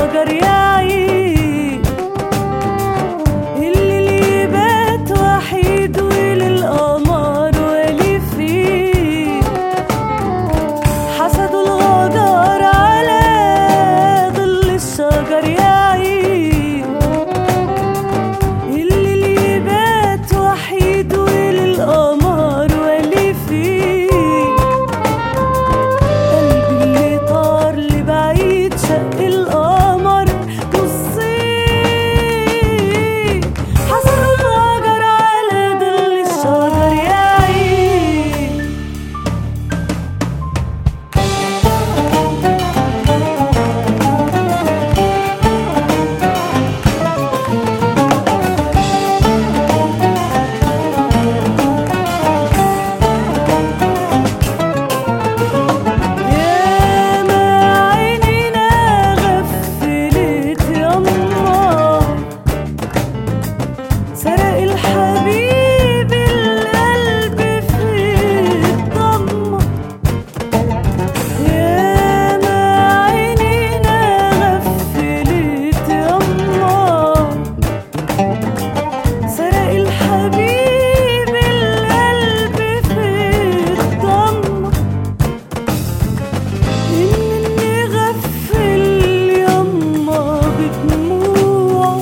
الشجر يعيش، اللي يبات وحيد وللقمر ولي فيه، حسدوا الغجر على ظل الشجر يعيش، اللي يبات وحيد وللقمر ولي فيه، قلبي اللي طار لبعيد شق القمر نصين، حسدوا الغجر على ظل الشجر يعيش. ياما عينينا غفلت يما، سرق الحبيب القلب في الضمة، ياما عينينا غفلت يما، سرق الحبيب القلب في الضمة، إني غفل يما بدموعه،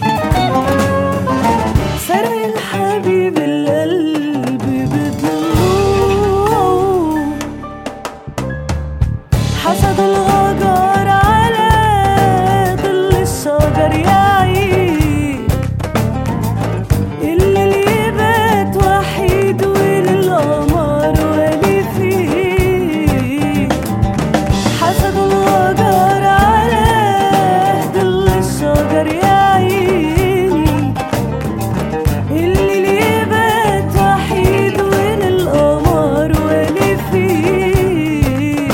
سرق الحبيب القلب بدموعه، حسدوا الغجر على ظل الشجر يعيش، اللي يبات وحيد وللقمر ولي فيه، حسدوا الغجر على ظل الشجر يعيني، اللي يبات وحيد وللقمر ولي فيه.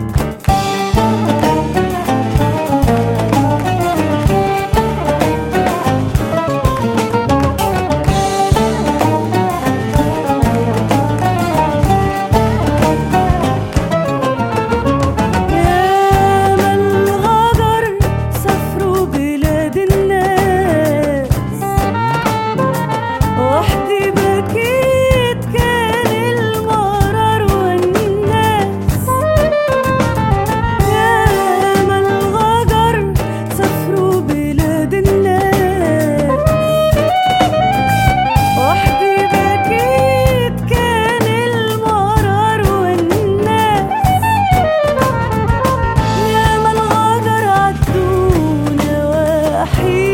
ياما الغجر سافروا بلاد الناس، وحدي بكيت كان المرار والناس، ياما الغجر سافروا بلاد الناس، وحدي بكيت كان المرار والناس، ياما الغجر عدونا وحيد